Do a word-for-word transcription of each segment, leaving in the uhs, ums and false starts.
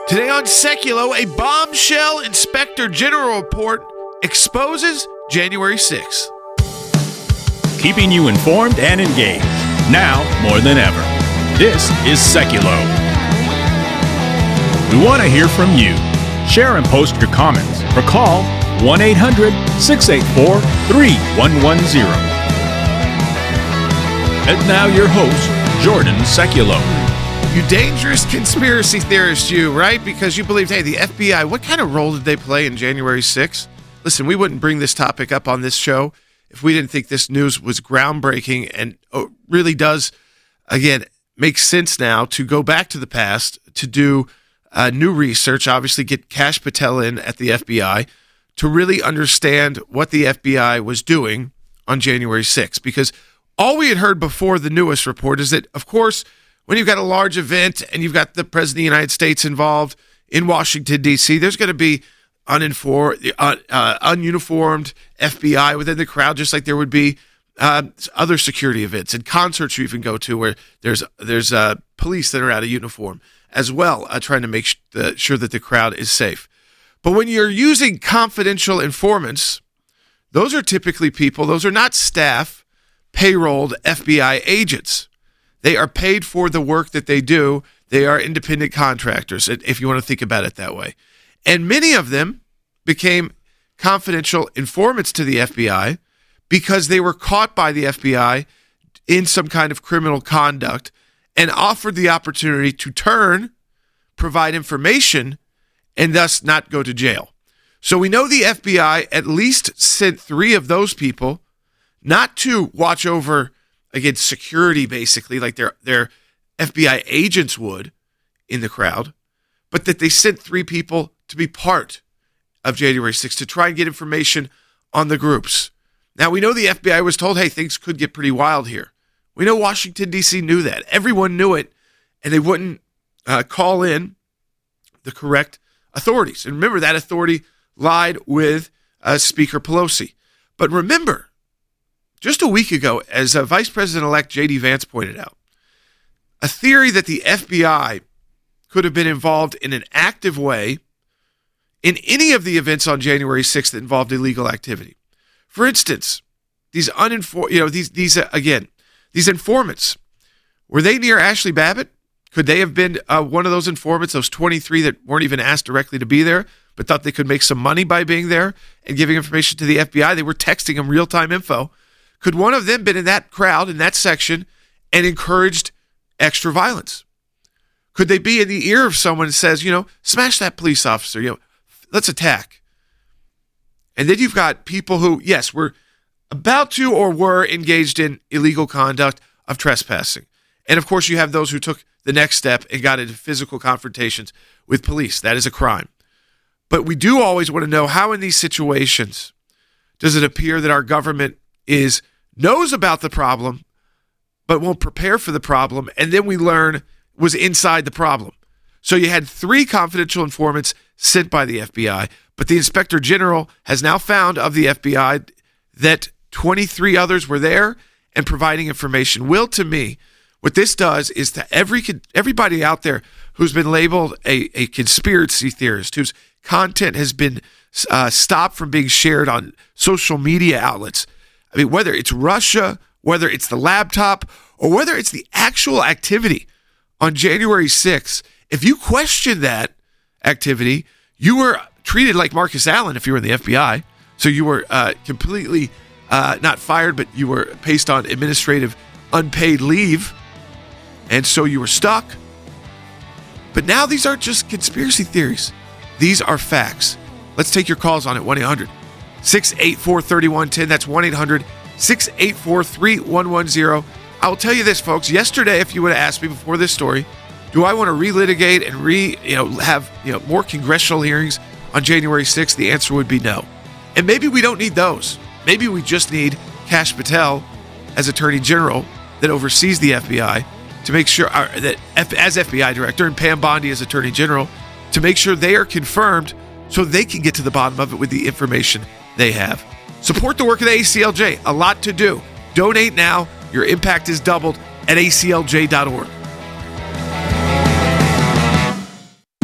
Today on Seculo, a bombshell Inspector General report exposes January sixth. Keeping you informed and engaged, now more than ever. This is Seculo. We want to hear from you. Share and post your comments or call one eight hundred, six eight four, three one one zero. And now your host, Jordan Seculo. You dangerous conspiracy theorist, you, right? Because you believed, hey, the F B I, what kind of role did they play in January sixth? Listen, we wouldn't bring this topic up on this show if we didn't think this news was groundbreaking and really does, again, make sense now to go back to the past, to do uh, new research, obviously get Kash Patel in at the F B I, to really understand what the F B I was doing on January sixth. Because all we had heard before the newest report is that, of course, when you've got a large event and you've got the President of the United States involved in Washington, D C, there's going to be uninformed, uh, uh, ununiformed F B I within the crowd, just like there would be uh, other security events and concerts you even go to where there's there's uh, police that are out of uniform as well, uh, trying to make sh- the, sure that the crowd is safe. But when you're using confidential informants, those are typically people, those are not staff, payrolled F B I agents. They are paid for the work that they do. They are independent contractors, if you want to think about it that way. And many of them became confidential informants to the F B I because they were caught by the F B I in some kind of criminal conduct and offered the opportunity to turn, provide information, and thus not go to jail. So we know the F B I at least sent three of those people not to watch over, again, security, basically, like their their F B I agents would in the crowd, but that they sent three people to be part of January sixth to try and get information on the groups. Now, we know the F B I was told, hey, things could get pretty wild here. We know Washington, D C knew that. Everyone knew it, and they wouldn't uh, call in the correct authorities. And remember, that authority lied with uh, Speaker Pelosi. But remember, just a week ago, as uh, Vice President-elect J D Vance pointed out, a theory that the F B I could have been involved in an active way in any of the events on January sixth that involved illegal activity. For instance, these uninformed, you know, these these uh, again, these informants, were they near Ashley Babbitt? Could they have been uh, one of those informants, those twenty-three that weren't even asked directly to be there, but thought they could make some money by being there and giving information to the F B I? They were texting them real-time info. Could one of them been in that crowd, in that section, and encouraged extra violence? Could they be in the ear of someone who says, you know, smash that police officer, you know, let's attack? And then you've got people who, yes, were about to or were engaged in illegal conduct of trespassing. And of course, you have those who took the next step and got into physical confrontations with police. That is a crime. But we do always want to know how in these situations does it appear that our government is knows about the problem, but won't prepare for the problem, and then we learn was inside the problem. So you had three confidential informants sent by the F B I, but the Inspector General has now found of the F B I that twenty-three others were there and providing information. Will, to me, what this does is to every everybody out there who's been labeled a, a conspiracy theorist, whose content has been uh, stopped from being shared on social media outlets. I mean, whether it's Russia, whether it's the laptop, or whether it's the actual activity on January sixth, if you question that activity, you were treated like Marcus Allen if you were in the F B I. So you were uh, completely uh, not fired, but you were placed on administrative unpaid leave. And so you were stuck. But now these aren't just conspiracy theories. These are facts. Let's take your calls on it, one eight hundred, six eight four, three one one zero. That's one eight hundred, six eight four, three one one zero. I'll tell you this, folks. Yesterday, if you would have asked me before this story, do I want to relitigate and re, you know, have you know more congressional hearings on January sixth? The answer would be no. And maybe we don't need those. Maybe we just need Kash Patel as Attorney General that oversees the F B I to make sure uh, that F, as F B I Director and Pam Bondi as Attorney General to make sure they are confirmed so they can get to the bottom of it with the information they have. Support the work of the A C L J. A lot to do. Donate now. Your impact is doubled at A C L J dot org.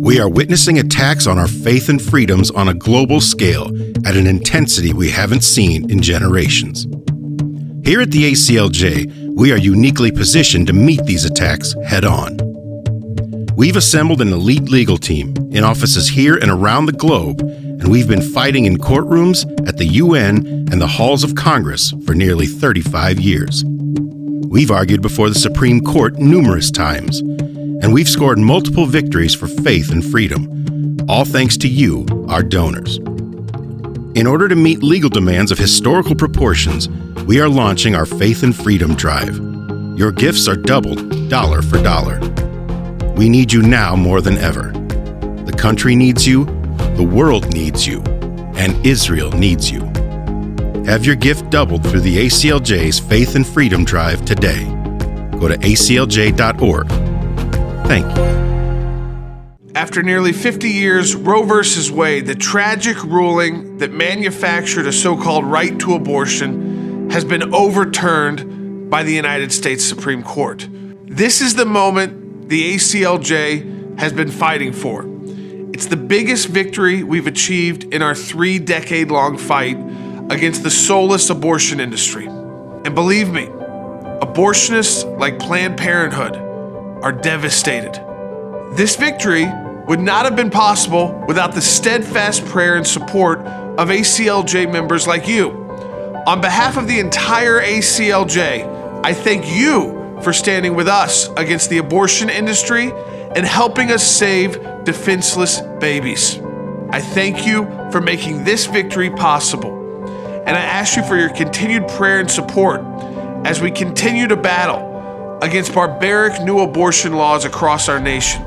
We are witnessing attacks on our faith and freedoms on a global scale at an intensity we haven't seen in generations. Here at the A C L J, we are uniquely positioned to meet these attacks head-on. We've assembled an elite legal team in offices here and around the globe, and we've been fighting in courtrooms, at the U N, and the halls of Congress for nearly thirty-five years. We've argued before the Supreme Court numerous times, and we've scored multiple victories for faith and freedom, all thanks to you, our donors. In order to meet legal demands of historical proportions, we are launching our Faith and Freedom Drive. Your gifts are doubled, dollar for dollar. We need you now more than ever. The country needs you, the world needs you, and Israel needs you. Have your gift doubled through the A C L J's Faith and Freedom Drive today. Go to A C L J dot org. Thank you. After nearly fifty years, Roe versus Wade, the tragic ruling that manufactured a so-called right to abortion, has been overturned by the United States Supreme Court. This is the moment the A C L J has been fighting for. It's the biggest victory we've achieved in our three-decade-long fight against the soulless abortion industry. And believe me, abortionists like Planned Parenthood are devastated. This victory would not have been possible without the steadfast prayer and support of A C L J members like you. On behalf of the entire A C L J, I thank you for standing with us against the abortion industry and helping us save defenseless babies. I thank you for making this victory possible, and I ask you for your continued prayer and support as we continue to battle against barbaric new abortion laws across our nation.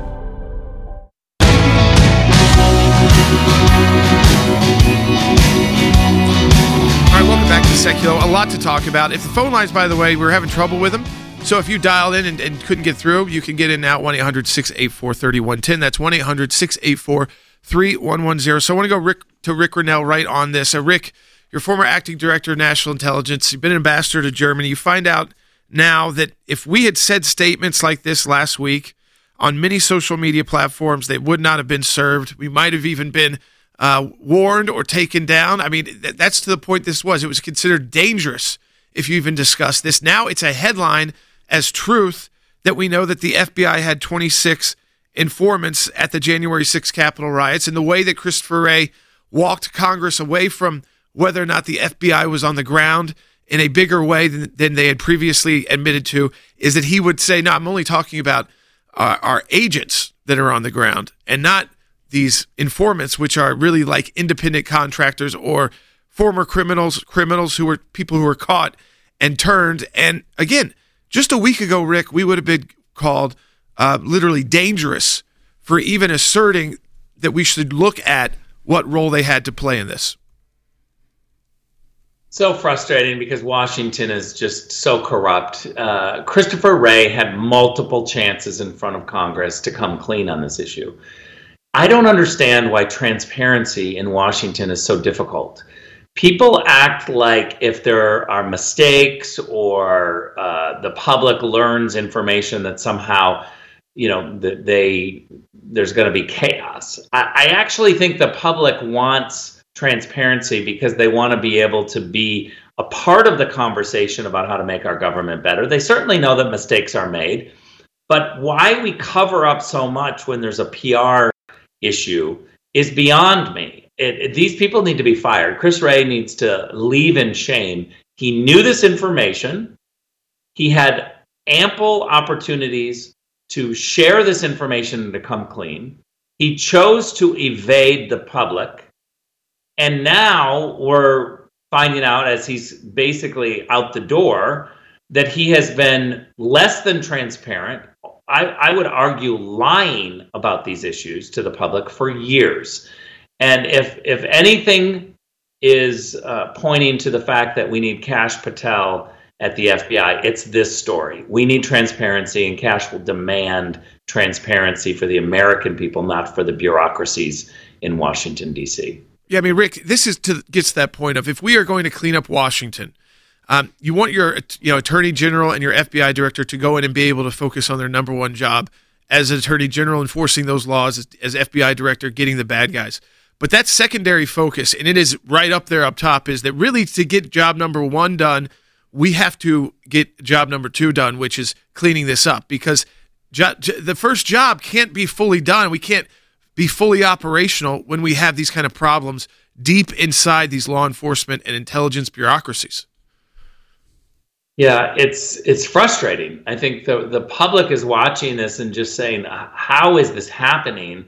All right, welcome back to Seculo. A lot to talk about. If the phone lines, by the way, we're having trouble with them. So if you dialed in and, and couldn't get through, you can get in now, one eight hundred six eight four three one one zero. That's one eight hundred six eight four three one one zero. So I want to go Rick, to Rick Grenell right on this. Uh, Rick, you're former acting director of national intelligence. You've been an ambassador to Germany. You find out now that if we had said statements like this last week on many social media platforms, they would not have been served. We might have even been uh, warned or taken down. I mean, th- that's to the point this was. It was considered dangerous if you even discussed this. Now it's a headline as truth that we know that the F B I had twenty-six informants at the January sixth Capitol riots, and the way that Christopher Wray walked Congress away from whether or not the F B I was on the ground in a bigger way than, than they had previously admitted to is that he would say, no, I'm only talking about uh, our agents that are on the ground and not these informants, which are really like independent contractors or former criminals, criminals who were people who were caught and turned. And again, just a week ago, Rick, we would have been called uh, literally dangerous for even asserting that we should look at what role they had to play in this. So frustrating because Washington is just so corrupt. Uh, Christopher Wray had multiple chances in front of Congress to come clean on this issue. I don't understand why transparency in Washington is so difficult. People act like if there are mistakes or uh, the public learns information that somehow, you know, that they there's going to be chaos. I, I actually think the public wants transparency because they want to be able to be a part of the conversation about how to make our government better. They certainly know that mistakes are made, but why we cover up so much when there's a P R issue is beyond me. It, it, these people need to be fired. Chris Wray needs to leave in shame. He knew this information. He had ample opportunities to share this information and to come clean. He chose to evade the public. And now we're finding out, as he's basically out the door, that he has been less than transparent. I, I would argue lying about these issues to the public for years. And if if anything is uh, pointing to the fact that we need Kash Patel at the F B I, it's this story. We need transparency, and Kash will demand transparency for the American people, not for the bureaucracies in Washington, D C. Yeah, I mean, Rick, this is to gets to that point of if we are going to clean up Washington, um, you want your you know attorney general and your F B I director to go in and be able to focus on their number one job as Attorney General enforcing those laws, as, as F B I Director getting the bad guys. But that secondary focus, and it is right up there up top, is that really to get job number one done, we have to get job number two done, which is cleaning this up, because jo- the first job can't be fully done. We can't be fully operational when we have these kind of problems deep inside these law enforcement and intelligence bureaucracies. Yeah, it's it's frustrating. I think the the public is watching this and just saying, how is this happening?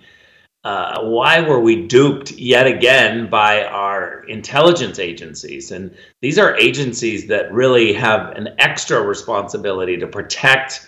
Uh, why were we duped yet again by our intelligence agencies? And these are agencies that really have an extra responsibility to protect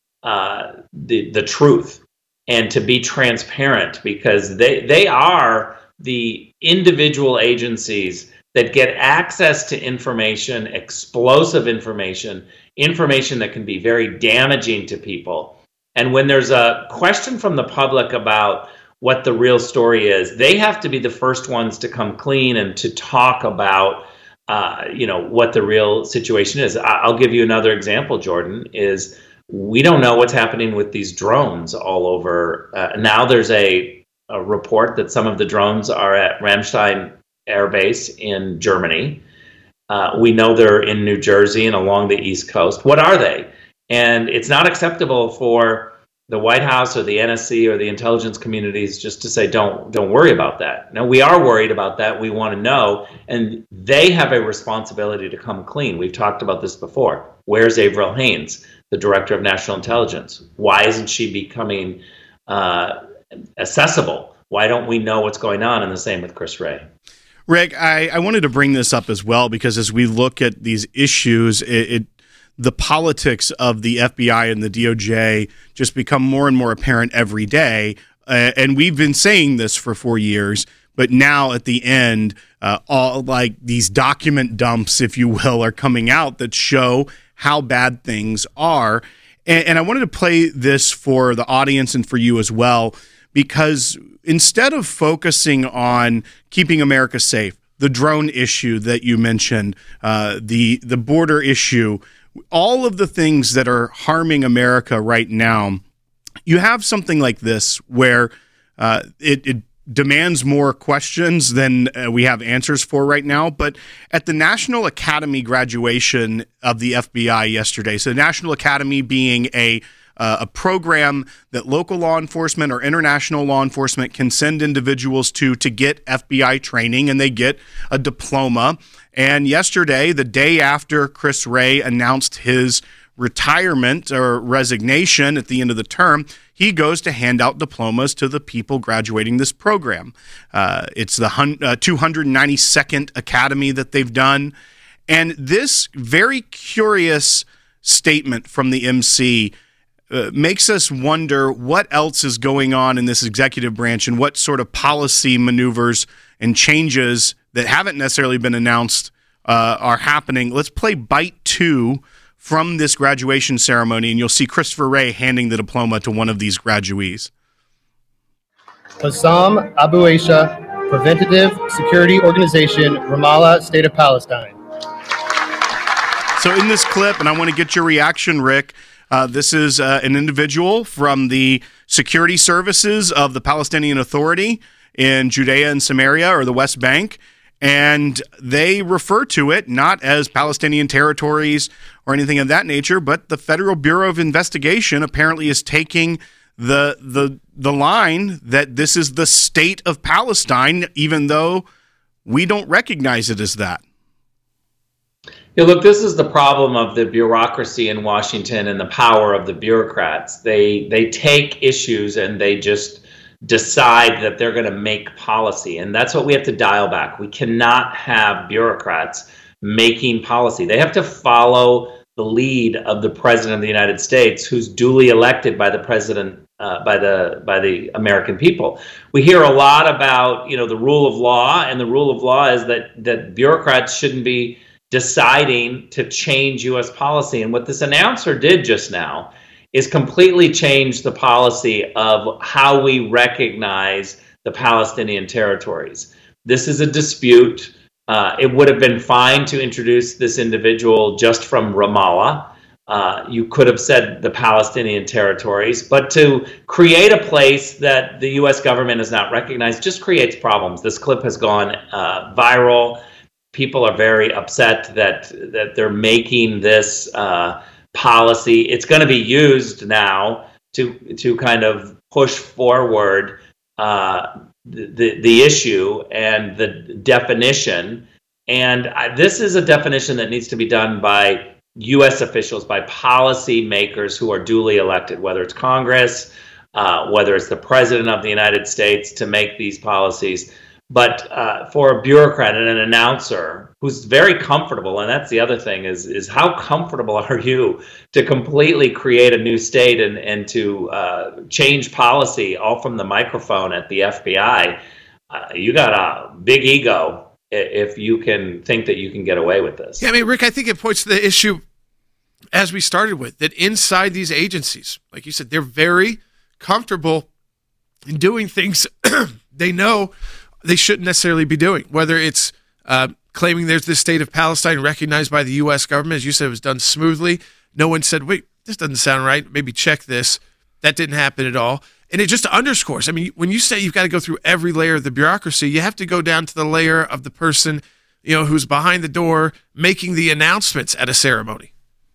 uh, the the truth and to be transparent, because they they are the individual agencies that get access to information, explosive information, information that can be very damaging to people. And when there's a question from the public about what the real story is, they have to be the first ones to come clean and to talk about, uh, you know, what the real situation is. I'll give you another example, Jordan, is we don't know what's happening with these drones all over. Uh, now there's a, a report that some of the drones are at Ramstein Air Base in Germany. Uh, we know they're in New Jersey and along the East Coast. What are they? And it's not acceptable for the White House or the N S C or the intelligence communities just to say, don't don't worry about that. Now, we are worried about that. We want to know. And they have a responsibility to come clean. We've talked about this before. Where's Avril Haines, the Director of National Intelligence? Why isn't she becoming uh, accessible? Why don't we know what's going on? And the same with Chris Wray. Rick, I, I wanted to bring this up as well, because as we look at these issues, it, it the politics of the F B I and the D O J just become more and more apparent every day. Uh, and we've been saying this for four years, but now at the end, uh, all like these document dumps, if you will, are coming out that show how bad things are. And, and I wanted to play this for the audience and for you as well, because instead of focusing on keeping America safe, the drone issue that you mentioned, uh, the the border issue, all of the things that are harming America right now, you have something like this where uh, it, it demands more questions than uh, we have answers for right now. But at the National Academy graduation of the F B I yesterday, so the National Academy being a Uh, a program that local law enforcement or international law enforcement can send individuals to to get F B I training, and they get a diploma. And yesterday, the day after Chris Wray announced his retirement or resignation at the end of the term, he goes to hand out diplomas to the people graduating this program. Uh, it's the hun- uh, two hundred ninety-second Academy that they've done. And this very curious statement from the M C Uh, makes us wonder what else is going on in this executive branch and what sort of policy maneuvers and changes that haven't necessarily been announced uh, are happening. Let's play bite two from this graduation ceremony, and you'll see Christopher Wray handing the diploma to one of these graduees. Bassam Abu Aisha, Preventative Security Organization, Ramallah, State of Palestine. So in this clip, and I want to get your reaction, Rick, Uh, this is uh, an individual from the security services of the Palestinian Authority in Judea and Samaria, or the West Bank, and they refer to it not as Palestinian territories or anything of that nature, but the Federal Bureau of Investigation apparently is taking the the the line that this is the state of Palestine, even though we don't recognize it as that. Yeah, look, this is the problem of the bureaucracy in Washington and the power of the bureaucrats. They they take issues and they just decide that they're going to make policy. And that's what we have to dial back. We cannot have bureaucrats making policy. They have to follow the lead of the President of the United States, who's duly elected by the President, uh, by the by the American people. We hear a lot about, you know, the rule of law, and the rule of law is that that bureaucrats shouldn't be deciding to change U S policy. And what this announcer did just now is completely change the policy of how we recognize the Palestinian territories. This is a dispute. Uh, it would have been fine to introduce this individual just from Ramallah, Uh, you could have said the Palestinian territories, but to create a place that the U S government has not recognized just creates problems. This clip has gone uh, viral. People are very upset that that they're making this uh, policy. It's going to be used now to to kind of push forward uh, the the issue and the definition. And I, this is a definition that needs to be done by U S officials, by policy makers who are duly elected, whether it's Congress, uh, whether it's the President of the United States, to make these policies. But uh, for a bureaucrat and an announcer who's very comfortable, and that's the other thing, is is how comfortable are you to completely create a new state and, and to uh, change policy all from the microphone at the F B I? Uh, you got a big ego if you can think that you can get away with this. Yeah, I mean, Rick, I think it points to the issue, as we started with, that inside these agencies, like you said, they're very comfortable in doing things they know they shouldn't necessarily be doing, whether it's uh, claiming there's this state of Palestine recognized by the U S government. As you said, it was done smoothly. No one said, wait, this doesn't sound right. Maybe check this. That didn't happen at all. And it just underscores, I mean, when you say you've got to go through every layer of the bureaucracy, you have to go down to the layer of the person, you know, who's behind the door making the announcements at a ceremony.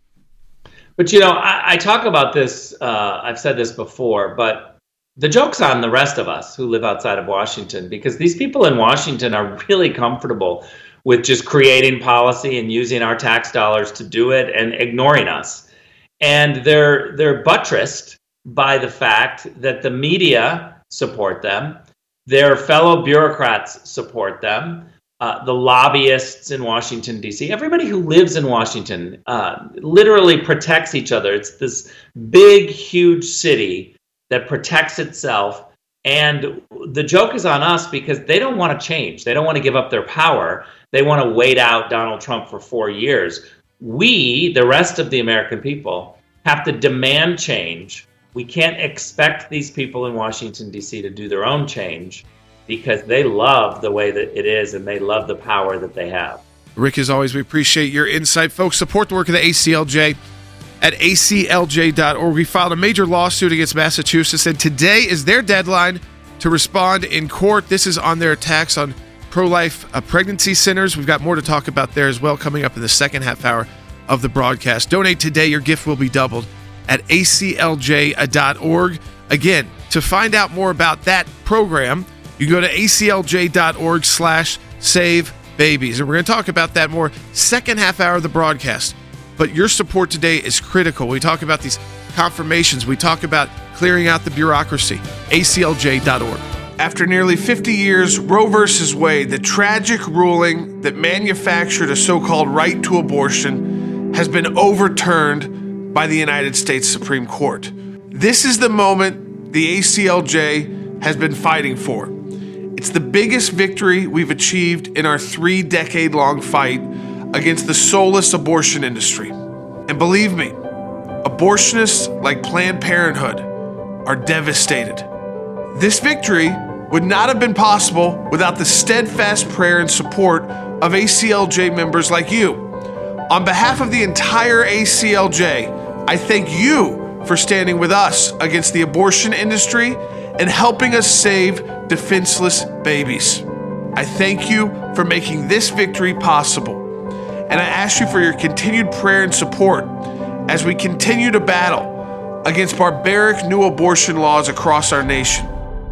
But, you know, I, I talk about this, uh, I've said this before, but the joke's on the rest of us who live outside of Washington, because these people in Washington are really comfortable with just creating policy and using our tax dollars to do it and ignoring us. And they're they're buttressed by the fact that the media support them, their fellow bureaucrats support them, uh, the lobbyists in Washington, D C, everybody who lives in Washington uh, literally protects each other. It's this big, huge city that protects itself. And the joke is on us because they don't want to change. They don't want to give up their power. They want to wait out Donald Trump for four years. We, the rest of the American people, have to demand change. We can't expect these people in Washington, D C to do their own change because they love the way that it is and they love the power that they have. Rick, as always, we appreciate your insight. Folks, support the work of the A C L J at A C L J dot org. We filed a major lawsuit against Massachusetts, and today is their deadline to respond in court. This is on their attacks on pro-life uh, pregnancy centers. We've got more to talk about there as well coming up in the second half hour of the broadcast. Donate today. Your gift will be doubled at A C L J dot org. Again, to find out more about that program, you can go to A C L J dot org slash save babies. And we're going to talk about that more second half hour of the broadcast. But your support today is critical. We talk about these confirmations. We talk about clearing out the bureaucracy. A C L J dot org. After nearly fifty years, Roe versus Wade, the tragic ruling that manufactured a so-called right to abortion, has been overturned by the United States Supreme Court. This is the moment the A C L J has been fighting for. It's the biggest victory we've achieved in our three-decade-long fight against the soulless abortion industry. And believe me, abortionists like Planned Parenthood are devastated. This victory would not have been possible without the steadfast prayer and support of A C L J members like you. On behalf of the entire A C L J, I thank you for standing with us against the abortion industry and helping us save defenseless babies. I thank you for making this victory possible. And I ask you for your continued prayer and support as we continue to battle against barbaric new abortion laws across our nation.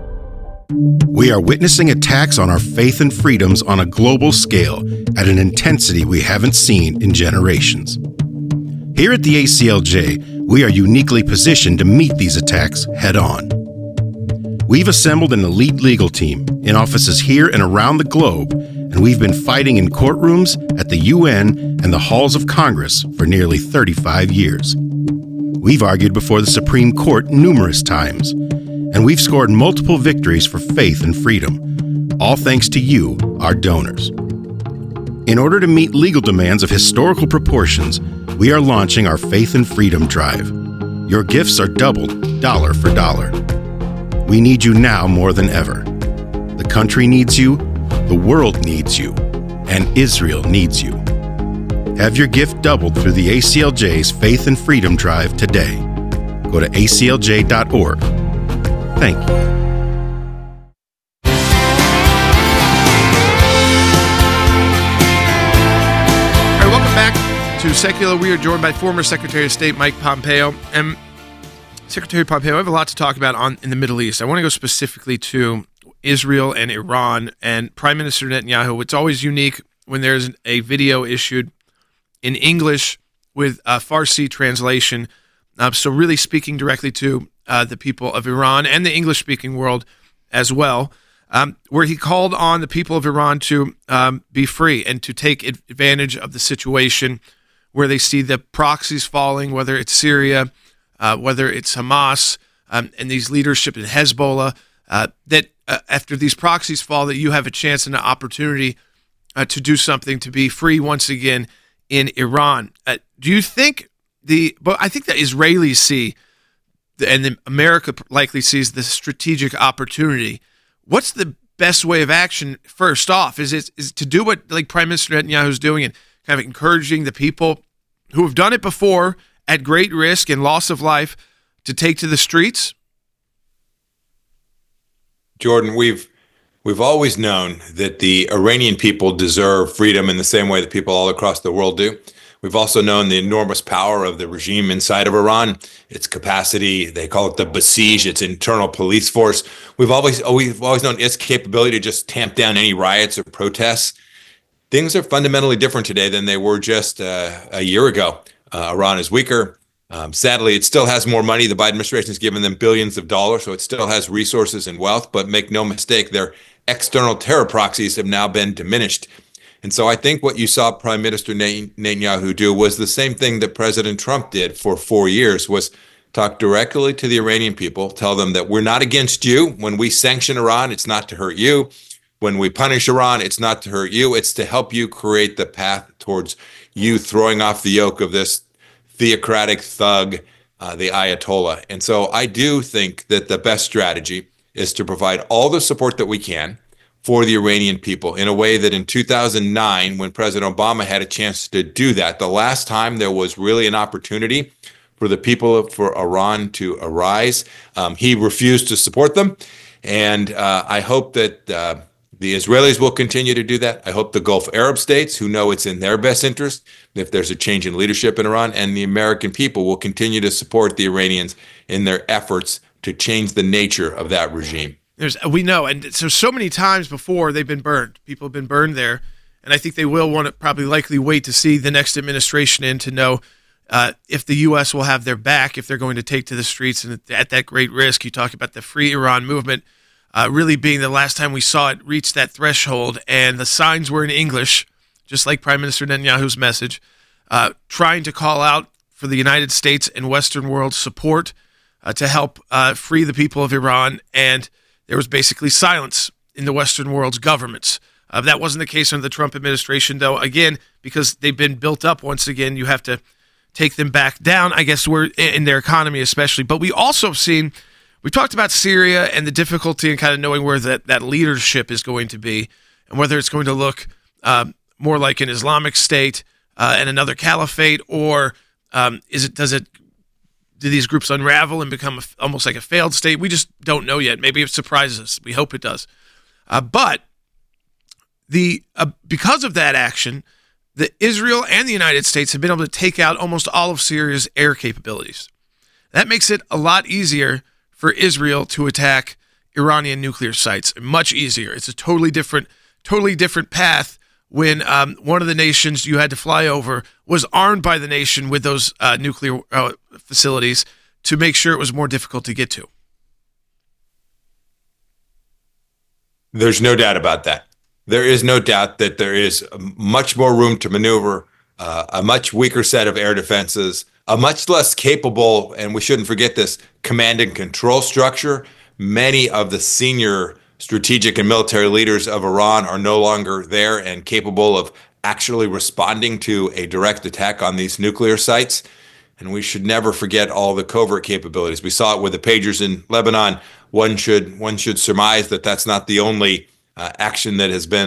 We are witnessing attacks on our faith and freedoms on a global scale at an intensity we haven't seen in generations. Here at the A C L J, we are uniquely positioned to meet these attacks head-on. We've assembled an elite legal team in offices here and around the globe, and we've been fighting in courtrooms, at the U N, and the halls of Congress for nearly thirty-five years. We've argued before the Supreme Court numerous times, and we've scored multiple victories for faith and freedom, all thanks to you, our donors. In order to meet legal demands of historical proportions, we are launching our Faith and Freedom Drive. Your gifts are doubled, dollar for dollar. We need you now more than ever. The country needs you, the world needs you, and Israel needs you. Have your gift doubled through the A C L J's Faith and Freedom Drive today. Go to A C L J dot org. Thank you. All right, welcome back to Secular. We are joined by former Secretary of State Mike Pompeo. And Secretary Pompeo, I have a lot to talk about on in the Middle East. I want to go specifically to Israel and Iran and Prime Minister Netanyahu. It's always unique when there's a video issued in English with a Farsi translation. Uh, so really speaking directly to uh, the people of Iran and the English-speaking world as well, um, where he called on the people of Iran to um, be free and to take advantage of the situation where they see the proxies falling, whether it's Syria, uh, whether it's Hamas, um, and these leadership in Hezbollah, uh, that uh, after these proxies fall, that you have a chance and an opportunity uh, to do something, to be free once again in Iran. Uh, do you think the, but I think the Israelis see, the, and the America likely sees the strategic opportunity. What's the best way of action first off? Is it is to do what like Prime Minister Netanyahu is doing and kind of encouraging the people who have done it before at great risk and loss of life to take to the streets? Jordan, we've we've always known that the Iranian people deserve freedom in the same way that people all across the world do. We've also known the enormous power of the regime inside of Iran, its capacity, they call it the Basij, its internal police force. We've always, we've always known its capability to just tamp down any riots or protests. Things are fundamentally different today than they were just uh, a year ago. Uh, Iran is weaker. Um, sadly, it still has more money. The Biden administration has given them billions of dollars, so it still has resources and wealth. But make no mistake, their external terror proxies have now been diminished. And so I think what you saw Prime Minister Netanyahu do was the same thing that President Trump did for four years, was talk directly to the Iranian people, tell them that we're not against you. When we sanction Iran, it's not to hurt you. When we punish Iran, it's not to hurt you. It's to help you create the path towards you throwing off the yoke of this theocratic thug, uh, the Ayatollah. And so I do think that the best strategy is to provide all the support that we can for the Iranian people in a way that in two thousand nine, when President Obama had a chance to do that, the last time there was really an opportunity for the people for Iran to arise, um, he refused to support them. And uh, I hope that uh, the Israelis will continue to do that. I hope the Gulf Arab states, who know it's in their best interest if there's a change in leadership in Iran, and the American people will continue to support the Iranians in their efforts to change the nature of that regime. There's, we know, and so so many times before they've been burned. People have been burned there, and I think they will want to probably likely wait to see the next administration in to know uh, if the U S will have their back, if they're going to take to the streets and at that great risk. You talk about the Free Iran movement uh, really being the last time we saw it reach that threshold, and the signs were in English, just like Prime Minister Netanyahu's message, uh, trying to call out for the United States and Western world support uh, to help uh, free the people of Iran, and there was basically silence in the Western world's governments. Uh, that wasn't the case under the Trump administration, though. Again, because they've been built up once again, you have to take them back down, I guess, we're in their economy especially. But we also have seen, we talked about Syria and the difficulty in kind of knowing where that, that leadership is going to be and whether it's going to look uh, more like an Islamic State uh, and another caliphate, or um, is it does it do these groups unravel and become a, almost like a failed state? We just don't know yet. Maybe it surprises us. We hope it does. Uh, but the uh, because of that action, the Israel and the United States have been able to take out almost all of Syria's air capabilities. That makes it a lot easier for Israel to attack Iranian nuclear sites. Much easier. It's a totally different, totally different path when um, one of the nations you had to fly over was armed by the nation with those uh, nuclear uh, facilities to make sure it was more difficult to get to. There's no doubt about that. There is no doubt that there is much more room to maneuver, uh, a much weaker set of air defenses, a much less capable, and we shouldn't forget this, command and control structure. Many of the senior strategic and military leaders of Iran are no longer there and capable of actually responding to a direct attack on these nuclear sites. And we should never forget all the covert capabilities. We saw it with the pagers in Lebanon. One should one should surmise that that's not the only uh, action that has been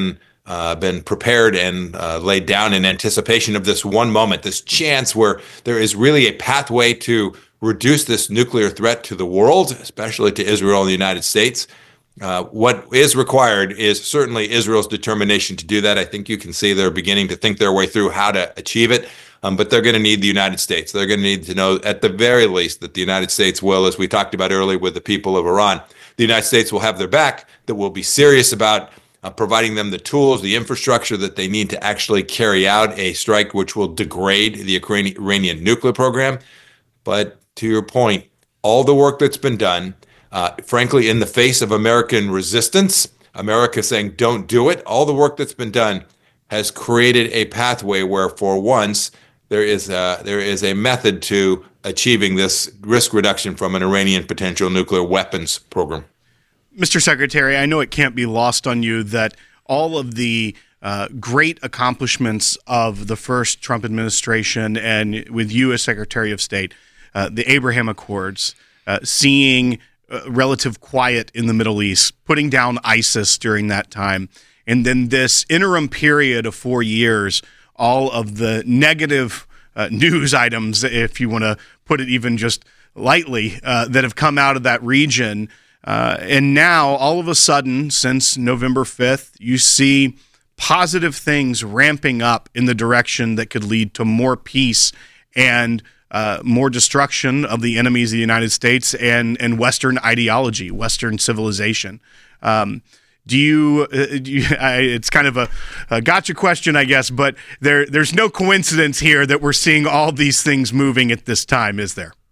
uh, been prepared and uh, laid down in anticipation of this one moment, this chance where there is really a pathway to reduce this nuclear threat to the world, especially to Israel and the United States. Uh, what is required is certainly Israel's determination to do that. I think you can see they're beginning to think their way through how to achieve it, um, but they're going to need the United States. They're going to need to know at the very least that the United States will, as we talked about earlier with the people of Iran, the United States will have their back, that will be serious about uh, providing them the tools, the infrastructure that they need to actually carry out a strike which will degrade the Iranian nuclear program. But to your point, all the work that's been done, uh, frankly, in the face of American resistance, America saying don't do it, all the work that's been done has created a pathway where for once there is a, there is a method to achieving this risk reduction from an Iranian potential nuclear weapons program. Mister Secretary, I know it can't be lost on you that all of the uh, great accomplishments of the first Trump administration and with you as Secretary of State, uh, the Abraham Accords, uh, seeing uh, relative quiet in the Middle East, putting down ISIS during that time, and then this interim period of four years, all of the negative uh, news items, if you want to put it even just lightly, uh, that have come out of that region. Uh, and now, all of a sudden, since November fifth, you see positive things ramping up in the direction that could lead to more peace and uh, more destruction of the enemies of the United States and, and Western ideology, Western civilization. Um, do you, uh, do you I, it's kind of a, a gotcha question, I guess, but there there's no coincidence here that we're seeing all these things moving at this time, is there?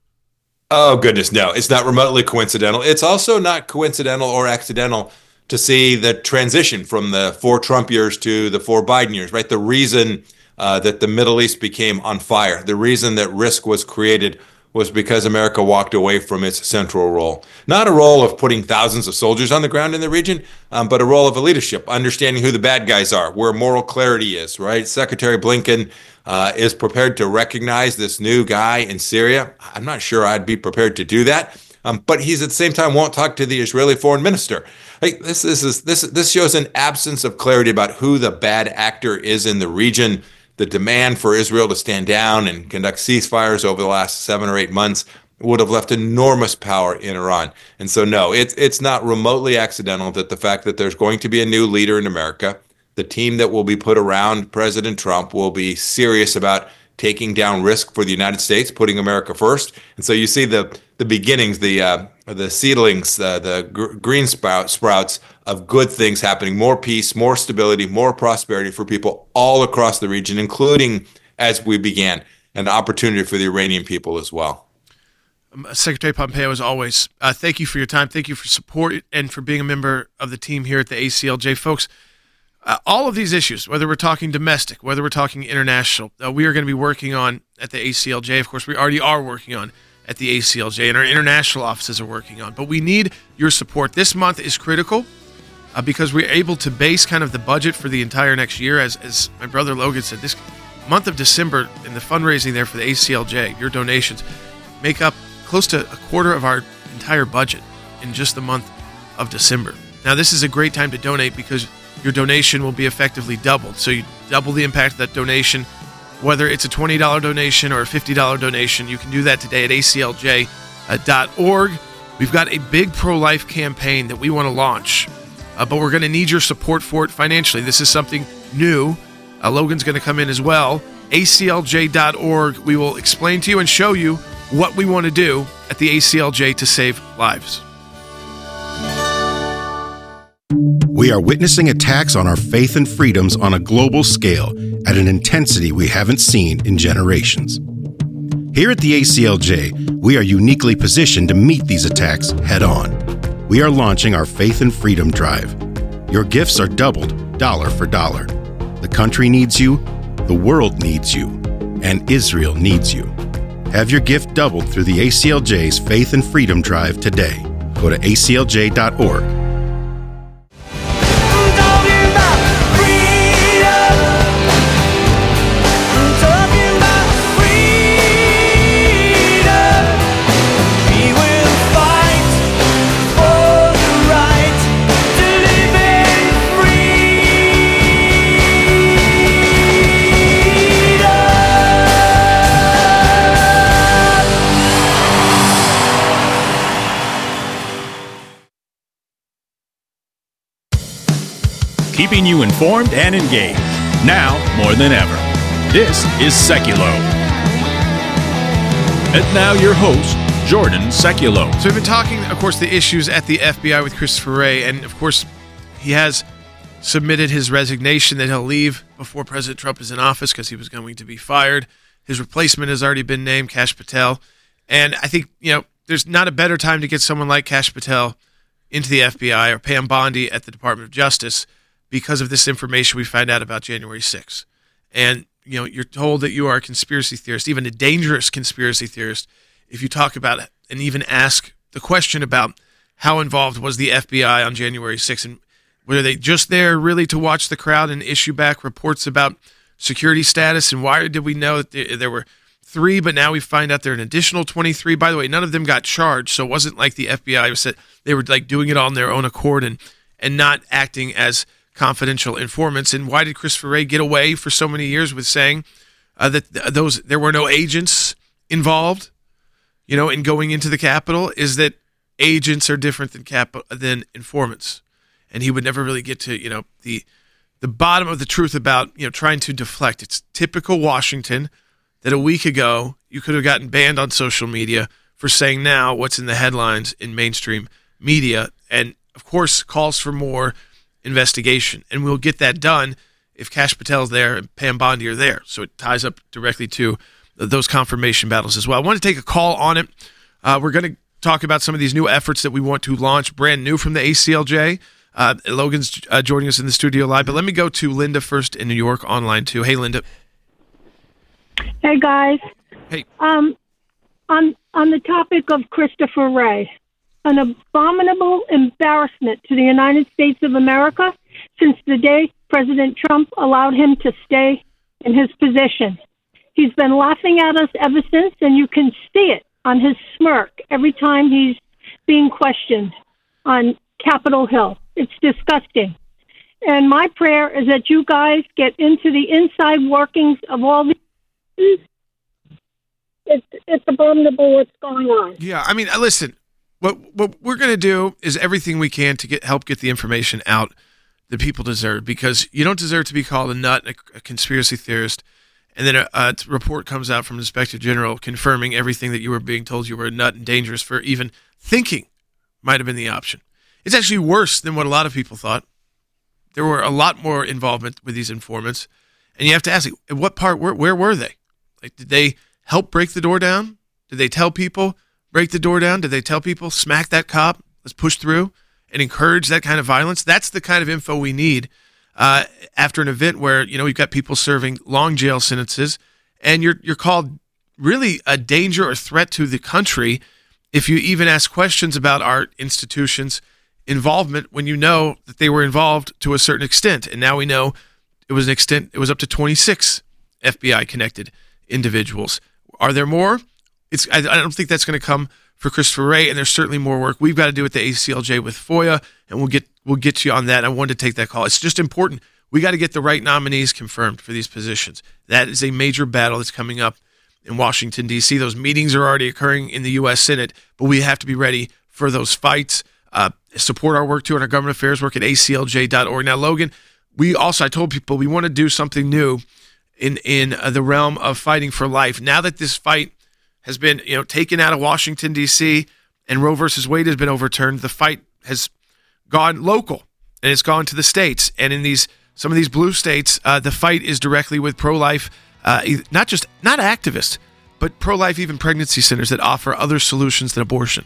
Oh, goodness, no. It's not remotely coincidental. It's also not coincidental or accidental to see the transition from the four Trump years to the four Biden years, right? The reason uh, that the Middle East became on fire, the reason that risk was created was because America walked away from its central role. Not a role of putting thousands of soldiers on the ground in the region, um, but a role of a leadership, understanding who the bad guys are, where moral clarity is, right? Secretary Blinken uh, is prepared to recognize this new guy in Syria. I'm not sure I'd be prepared to do that, um, but he's at the same time won't talk to the Israeli foreign minister. Like, this, this, is, this, this shows an absence of clarity about who the bad actor is in the region. The demand for Israel to stand down and conduct ceasefires over the last seven or eight months would have left enormous power in Iran. And so, no, it's it's not remotely accidental that the fact that there's going to be a new leader in America, the team that will be put around President Trump will be serious about taking down risk for the United States, putting America first. And so you see the the beginnings, the uh, the seedlings, uh, the gr- green sprout, sprouts of good things happening, more peace, more stability, more prosperity for people all across the region, including, as we began, an opportunity for the Iranian people as well. Um, Secretary Pompeo, as always, uh, thank you for your time. Thank you for support and for being a member of the team here at the A C L J. Folks, uh, all of these issues, whether we're talking domestic, whether we're talking international, uh, we are going to be working on at the A C L J. Of course, we already are working on at the A C L J, and our international offices are working on. But we need your support. This month is critical uh, because we're able to base kind of the budget for the entire next year. As, as my brother Logan said, this month of December and the fundraising there for the A C L J, your donations, make up close to a quarter of our entire budget in just the month of December. Now, this is a great time to donate because your donation will be effectively doubled. So you double the impact of that donation. Whether it's a twenty dollars donation or a fifty dollars donation, you can do that today at A C L J dot org. We've got a big pro-life campaign that we want to launch, uh, but we're going to need your support for it financially. This is something new. Uh, Logan's going to come in as well. A C L J dot org. We will explain to you and show you what we want to do at the A C L J to save lives. We are witnessing attacks on our faith and freedoms on a global scale at an intensity we haven't seen in generations. Here at the A C L J, we are uniquely positioned to meet these attacks head on. We are launching our Faith and Freedom Drive. Your gifts are doubled, dollar for dollar. The country needs you, the world needs you, and Israel needs you. Have your gift doubled through the A C L J's Faith and Freedom Drive today. Go to A C L J dot org. keeping you informed and engaged. Now more than ever. This is Seculo. And now your host, Jordan Seculo. So we've been talking, of course, the issues at the F B I with Christopher Wray, and of course, he has submitted his resignation that he'll leave before President Trump is in office because he was going to be fired. His replacement has already been named, Kash Patel. And I think, you know, there's not a better time to get someone like Kash Patel into the F B I or Pam Bondi at the Department of Justice because of this information we find out about January sixth. And, you know, you're told that you are a conspiracy theorist, even a dangerous conspiracy theorist, if you talk about it and even ask the question about how involved was the F B I on January sixth, and were they just there really to watch the crowd and issue back reports about security status? And why did we know that there were three, but now we find out there are an additional twenty-three? By the way, none of them got charged, so it wasn't like the F B I said they were like doing it on their own accord and and not acting as confidential informants. And why did Christopher Wray get away for so many years with saying uh, that th- those there were no agents involved, you know, in going into the Capitol? Is that agents are different than cap- than informants. And he would never really get to, you know, the the bottom of the truth about, you know, trying to deflect. It's typical Washington that a week ago you could have gotten banned on social media for saying now what's in the headlines in mainstream media. And, of course, calls for more investigation. And we'll get that done if Kash Patel's there and Pam Bondi are there. So it ties up directly to those confirmation battles as well. I want to take a call on it. Uh, we're going to talk about some of these new efforts that we want to launch brand new from the A C L J. Uh, Logan's uh, joining us in the studio live, but let me go to Linda first in New York online too. Hey, Linda. Hey, guys. Hey. Um, on on the topic of Christopher Wray, an abominable embarrassment to the United States of America since the day President Trump allowed him to stay in his position. He's been laughing at us ever since, and you can see it on his smirk every time he's being questioned on Capitol Hill. It's disgusting. And my prayer is that you guys get into the inside workings of all these. It's, it's abominable what's going on. Yeah, I mean, listen, what what we're going to do is everything we can to get help get the information out that people deserve, because you don't deserve to be called a nut, a, a conspiracy theorist, and then a, a report comes out from the Inspector General confirming everything that you were being told you were a nut and dangerous for even thinking might have been the option. It's actually worse than what a lot of people thought. There were a lot more involvement with these informants, and you have to ask, like, at what part, where, where were they? Like, did they help break the door down? Did they tell people, break the door down? Did they tell people, smack that cop, let's push through, and encourage that kind of violence? That's the kind of info we need uh, after an event where, you know, you've got people serving long jail sentences, and you're you're called really a danger or threat to the country if you even ask questions about our institutions' involvement when you know that they were involved to a certain extent. And now we know it was an extent, it was up to twenty-six F B I connected individuals. Are there more? It's I, I don't think that's going to come for Christopher Wray, and there's certainly more work we've got to do at the A C L J with FOIA, and we'll get we'll get to you on that. I wanted to take that call. It's just important. We got to get the right nominees confirmed for these positions. That is a major battle that's coming up in Washington, D C. Those meetings are already occurring in the U S Senate, but we have to be ready for those fights. Uh, support our work too on our government affairs work at A C L J dot org. Now, Logan, we also, I told people we want to do something new in in uh, the realm of fighting for life. Now that this fight has been, you know, taken out of Washington, D C, and Roe versus Wade has been overturned, the fight has gone local, and it's gone to the states. And in these some of these blue states, uh, the fight is directly with pro-life, uh, not just not activists, but pro-life, even pregnancy centers that offer other solutions than abortion.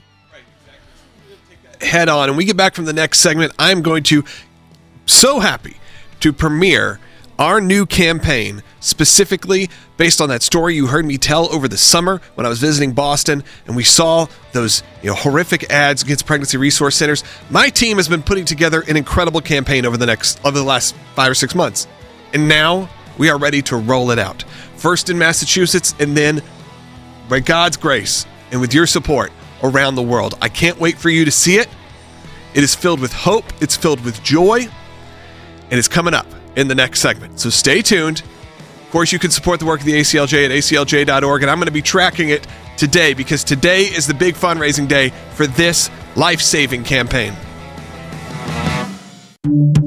Head on. And we get back from the next segment, I'm going to so happy to premiere our new campaign, specifically based on that story you heard me tell over the summer when I was visiting Boston and we saw those, you know, horrific ads against pregnancy resource centers. My team has been putting together an incredible campaign over the next over the last five or six months. And now we are ready to roll it out. First in Massachusetts, and then by God's grace and with your support, around the world. I can't wait for you to see it. It is filled with hope. It's filled with joy. And it's coming up in the next segment. So stay tuned. Of course, you can support the work of the A C L J at A C L J dot org. And I'm going to be tracking it today because today is the big fundraising day for this life-saving campaign.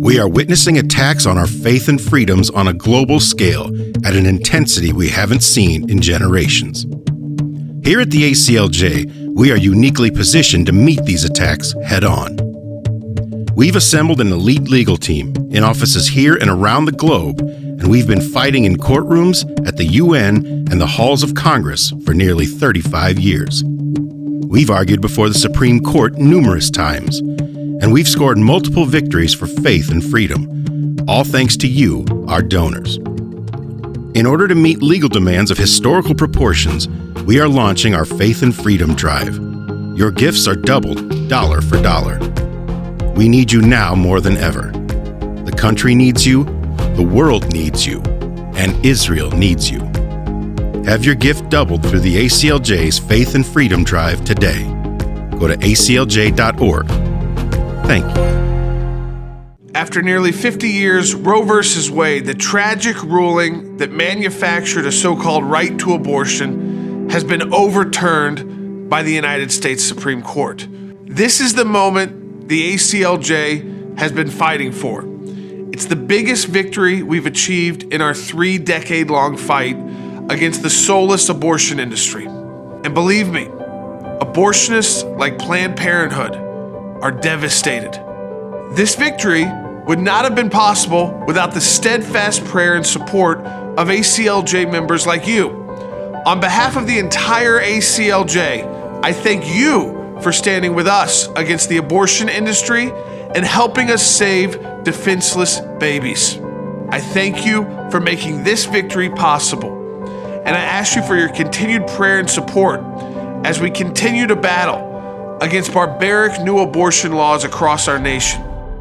We are witnessing attacks on our faith and freedoms on a global scale at an intensity we haven't seen in generations. Here at the A C L J, we are uniquely positioned to meet these attacks head on. We've assembled an elite legal team in offices here and around the globe, and we've been fighting in courtrooms, at the U N, and the halls of Congress for nearly thirty-five years. We've argued before the Supreme Court numerous times, and we've scored multiple victories for faith and freedom, all thanks to you, our donors. In order to meet legal demands of historical proportions, we are launching our Faith and Freedom Drive. Your gifts are doubled, dollar for dollar. We need you now more than ever. The country needs you, the world needs you, and Israel needs you. Have your gift doubled through the A C L J's Faith and Freedom Drive today. Go to A C L J dot org. Thank you. After nearly fifty years, Roe versus Wade, the tragic ruling that manufactured a so-called right to abortion, has been overturned by the United States Supreme Court. This is the moment the A C L J has been fighting for. It's the biggest victory we've achieved in our three-decade-long fight against the soulless abortion industry. And believe me, abortionists like Planned Parenthood are devastated. This victory would not have been possible without the steadfast prayer and support of A C L J members like you. On behalf of the entire A C L J, I thank you for standing with us against the abortion industry and helping us save defenseless babies. I thank you for making this victory possible, and I ask you for your continued prayer and support as we continue to battle against barbaric new abortion laws across our nation.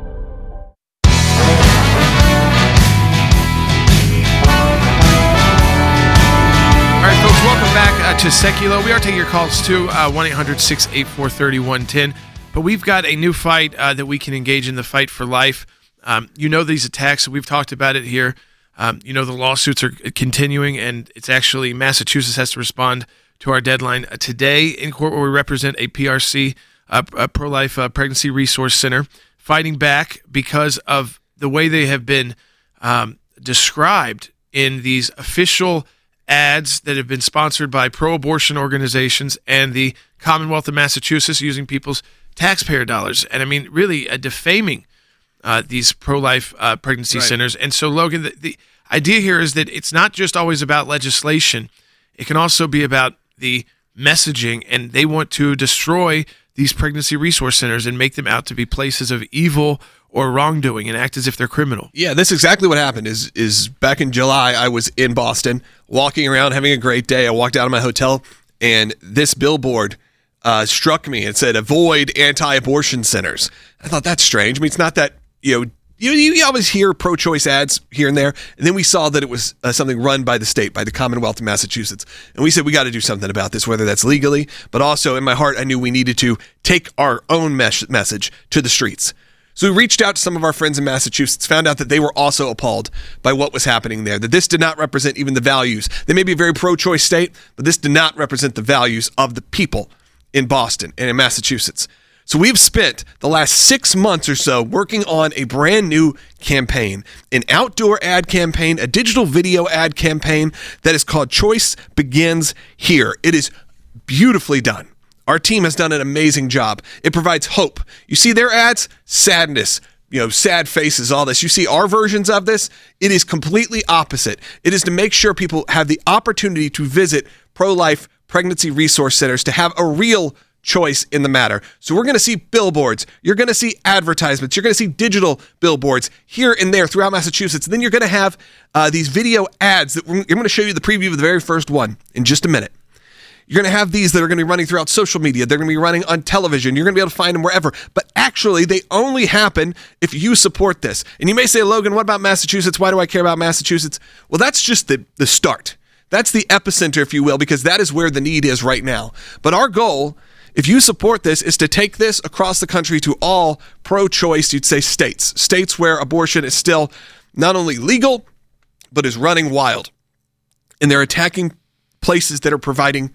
All right, folks, welcome back uh, to Seculo. We are taking your calls too, uh, one eight hundred six eight four three one one zero. But we've got a new fight uh, that we can engage in, the fight for life. Um, you know these attacks, we've talked about it here. Um, you know the lawsuits are continuing, and it's actually Massachusetts has to respond to our deadline uh, today in court, where we represent a P R C, uh, a pro-life uh, pregnancy resource center, fighting back because of the way they have been um, described in these official ads that have been sponsored by pro-abortion organizations and the Commonwealth of Massachusetts, using people's taxpayer dollars. And I mean, really uh, defaming uh, these pro-life uh, pregnancy right. centers. And so, Logan, the, the idea here is that it's not just always about legislation. It can also be about the messaging, and they want to destroy these pregnancy resource centers and make them out to be places of evil or wrongdoing and act as if they're criminal. Yeah, that's exactly what happened. Is is back in July, I was in Boston, walking around, having a great day. I walked out of my hotel, and this billboard uh, struck me. It said, "Avoid anti-abortion centers." I thought, that's strange. I mean, it's not that, you know, you, you always hear pro-choice ads here and there, and then we saw that it was uh, something run by the state, by the Commonwealth of Massachusetts. And we said, we got to do something about this, whether that's legally, but also in my heart, I knew we needed to take our own mes- message to the streets. So we reached out to some of our friends in Massachusetts, found out that they were also appalled by what was happening there, that this did not represent even the values. They may be a very pro-choice state, but this did not represent the values of the people in Boston and in Massachusetts. So we've spent the last six months or so working on a brand new campaign, an outdoor ad campaign, a digital video ad campaign that is called Choice Begins Here. It is beautifully done. Our team has done an amazing job. It provides hope. You see their ads, sadness, you know, sad faces, all this. You see our versions of this, it is completely opposite. It is to make sure people have the opportunity to visit pro-life pregnancy resource centers, to have a real choice in the matter. So we're going to see billboards. You're going to see advertisements. You're going to see digital billboards here and there throughout Massachusetts. And then you're going to have uh, these video ads that we're, I'm going to show you the preview of the very first one in just a minute. You're going to have these that are going to be running throughout social media. They're going to be running on television. You're going to be able to find them wherever. But actually, they only happen if you support this. And you may say, Logan, what about Massachusetts? Why do I care about Massachusetts? Well, that's just the, the start. That's the epicenter, if you will, because that is where the need is right now. But our goal, if you support this, is to take this across the country to all pro-choice, you'd say, states. States where abortion is still not only legal, but is running wild. And they're attacking places that are providing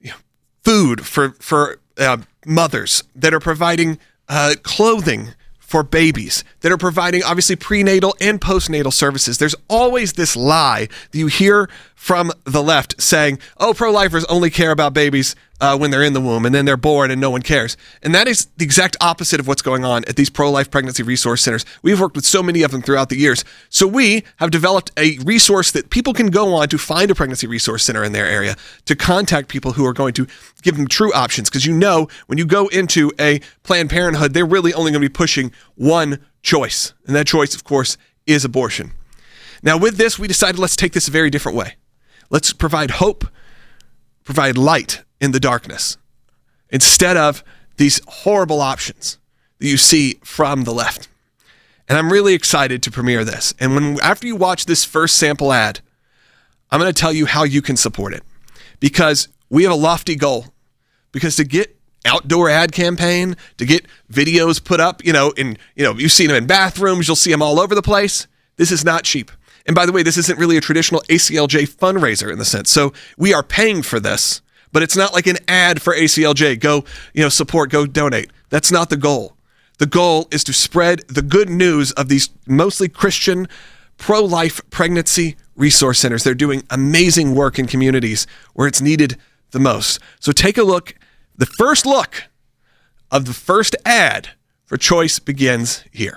food for for uh, mothers, that are providing uh, clothing for babies, that are providing obviously prenatal and postnatal services. There's always this lie that you hear from the left saying, oh, pro-lifers only care about babies uh, when they're in the womb and then they're born and no one cares. And that is the exact opposite of what's going on at these pro-life pregnancy resource centers. We've worked with so many of them throughout the years. So we have developed a resource that people can go on to find a pregnancy resource center in their area, to contact people who are going to give them true options. Because you know, when you go into a Planned Parenthood, they're really only going to be pushing one choice. And that choice, of course, is abortion. Now, with this, we decided let's take this a very different way. Let's provide hope, provide light in the darkness, instead of these horrible options that you see from the left. And I'm really excited to premiere this. And when after you watch this first sample ad, I'm going to tell you how you can support it. Because we have a lofty goal. Because to get outdoor ad campaign, to get videos put up, you know, in, you know, you've seen them in bathrooms, you'll see them all over the place. This is not cheap. And by the way, this isn't really a traditional A C L J fundraiser in the sense. So we are paying for this, but it's not like an ad for A C L J. Go, you know, support, go donate. That's not the goal. The goal is to spread the good news of these mostly Christian pro-life pregnancy resource centers. They're doing amazing work in communities where it's needed the most. So take a look. The first look of the first ad for Choice begins here.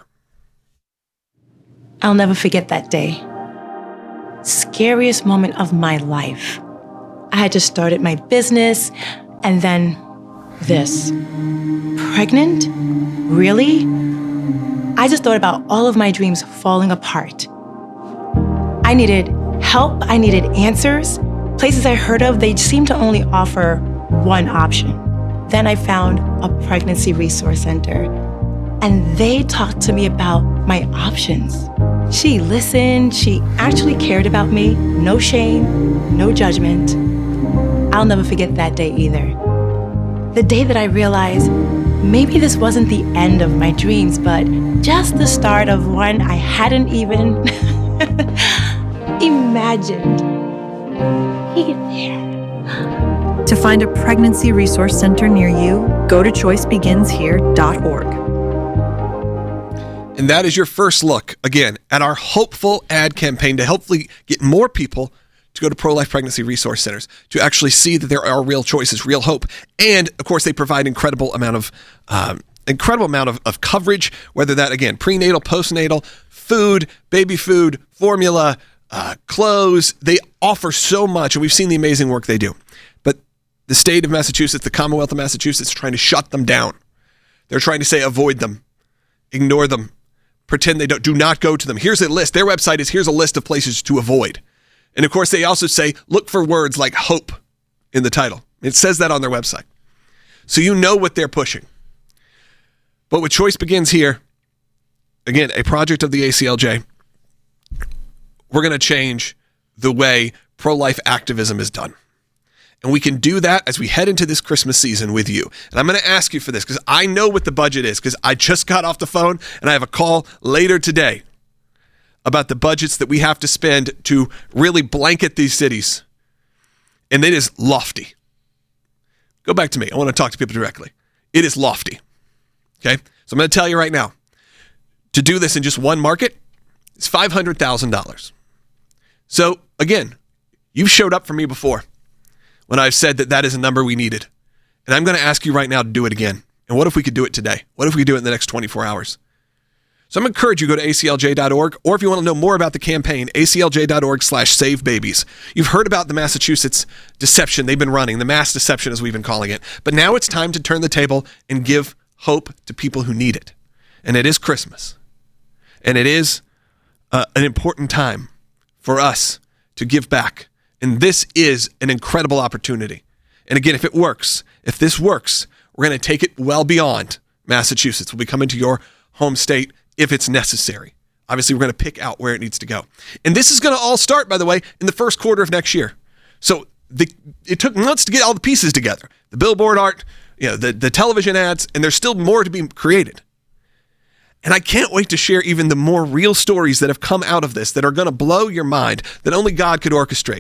I'll never forget that day. Scariest moment of my life. I had just started my business, and then this. Pregnant? Really? I just thought about all of my dreams falling apart. I needed help, I needed answers. Places I heard of, they seemed to only offer one option. Then I found a pregnancy resource center, and they talked to me about my options. She listened, she actually cared about me. No shame, no judgment. I'll never forget that day either. The day that I realized maybe this wasn't the end of my dreams, but just the start of one I hadn't even imagined. Hey there. To find a pregnancy resource center near you, go to choice begins here dot org. And that is your first look, again, at our hopeful ad campaign to hopefully get more people to go to pro-life pregnancy resource centers, to actually see that there are real choices, real hope. And, of course, they provide incredible amount of um, incredible amount of, of coverage, whether that, again, prenatal, postnatal, food, baby food, formula, uh, clothes. They offer so much, and we've seen the amazing work they do. But the state of Massachusetts, the Commonwealth of Massachusetts, is trying to shut them down. They're trying to say avoid them, ignore them, pretend they don't, do not go to them. Here's a list. Their website is, here's a list of places to avoid. And of course, they also say, look for words like hope in the title. It says that on their website. So you know what they're pushing. But with Choice Begins Here, again, a project of the A C L J, we're going to change the way pro-life activism is done. And we can do that as we head into this Christmas season with you. And I'm going to ask you for this because I know what the budget is, because I just got off the phone and I have a call later today about the budgets that we have to spend to really blanket these cities. And it is lofty. Go back to me. I want to talk to people directly. It is lofty. Okay? So I'm going to tell you right now, to do this in just one market, it's five hundred thousand dollars. So again, you've showed up for me before when I've said that that is a number we needed. And I'm going to ask you right now to do it again. And what if we could do it today? What if we could do it in the next twenty-four hours? So I'm going to encourage you to go to A C L J dot org, or if you want to know more about the campaign, A C L J dot org slash save babies. You've heard about the Massachusetts deception they've been running, the mass deception as we've been calling it. But now it's time to turn the table and give hope to people who need it. And it is Christmas. And it is uh, an important time for us to give back. And this is an incredible opportunity. And again, if it works, if this works, we're going to take it well beyond Massachusetts. We'll be coming to your home state if it's necessary. Obviously, we're going to pick out where it needs to go. And this is going to all start, by the way, in the first quarter of next year. So the, it took months to get all the pieces together. The billboard art, you know, the, the television ads, and there's still more to be created. And I can't wait to share even the more real stories that have come out of this that are going to blow your mind, that only God could orchestrate.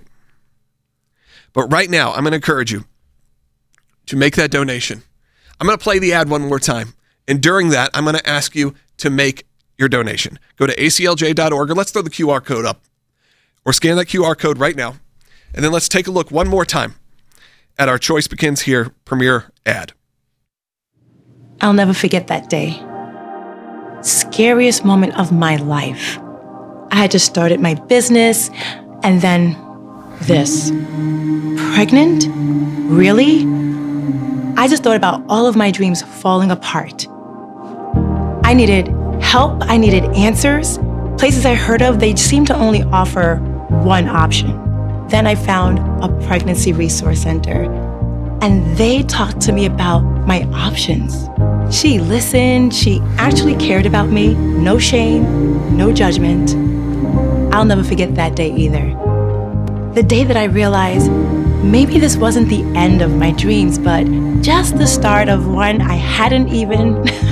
But right now, I'm going to encourage you to make that donation. I'm going to play the ad one more time. And during that, I'm going to ask you to make your donation. Go to A C L J dot org, or let's throw the Q R code up, or scan that Q R code right now, and then let's take a look one more time at our Choice Begins Here premiere ad. I'll never forget that day. Scariest moment of my life. I had just started my business, and then this. Pregnant? Really? I just thought about all of my dreams falling apart. I needed help, I needed answers. Places I heard of, they seemed to only offer one option. Then I found a pregnancy resource center, and they talked to me about my options. She listened, she actually cared about me. No shame, no judgment. I'll never forget that day either. The day that I realized maybe this wasn't the end of my dreams, but just the start of one I hadn't even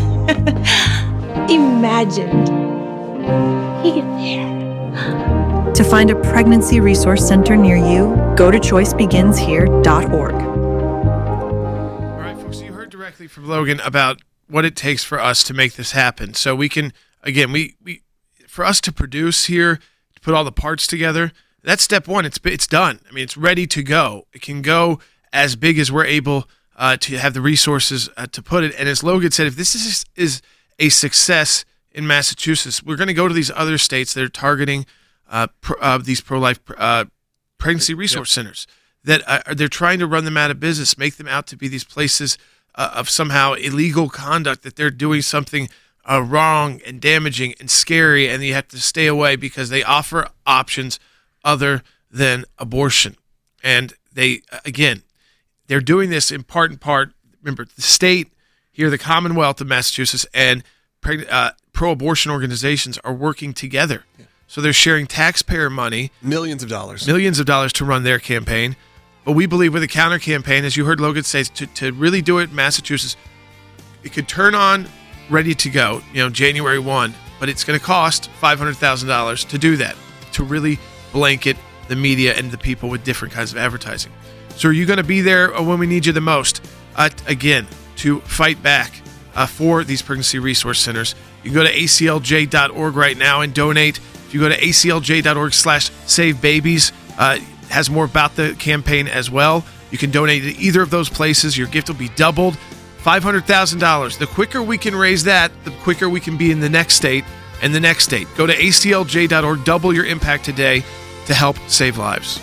imagined. Hey there. To find a pregnancy resource center near you, go to choice begins here dot org. All right, folks, you heard directly from Logan about what it takes for us to make this happen. So we can, again, we, we for us to produce here, to put all the parts together, that's step one. It's it's done. I mean, it's ready to go. It can go as big as we're able uh, to have the resources uh, to put it. And as Logan said, if this is is a success in Massachusetts, we're going to go to these other states that are targeting uh, pro, uh, these pro-life uh, pregnancy resource yep. centers. That are, they're trying to run them out of business, make them out to be these places uh, of somehow illegal conduct, that they're doing something uh, wrong and damaging and scary, and you have to stay away because they offer options other than abortion. And they, again, they're doing this in part and part. Remember, the state here, the Commonwealth of Massachusetts, and uh, pro-abortion organizations are working together. Yeah. So they're sharing taxpayer money. Millions of dollars. Millions of dollars to run their campaign. But we believe with a counter campaign, as you heard Logan say, to, to really do it in Massachusetts, it could turn on, ready to go, you know, January first, but it's going to cost five hundred thousand dollars to do that, to really blanket the media and the people with different kinds of advertising. So are you going to be there when we need you the most? Uh, again, to fight back uh, for these pregnancy resource centers. You can go to A C L J dot org right now and donate. If you go to A C L J dot org slash save babies, uh, has more about the campaign as well. You can donate to either of those places. Your gift will be doubled. five hundred thousand dollars. The quicker we can raise that, the quicker we can be in the next state and the next state. Go to A C L J dot org. Double your impact today to help save lives.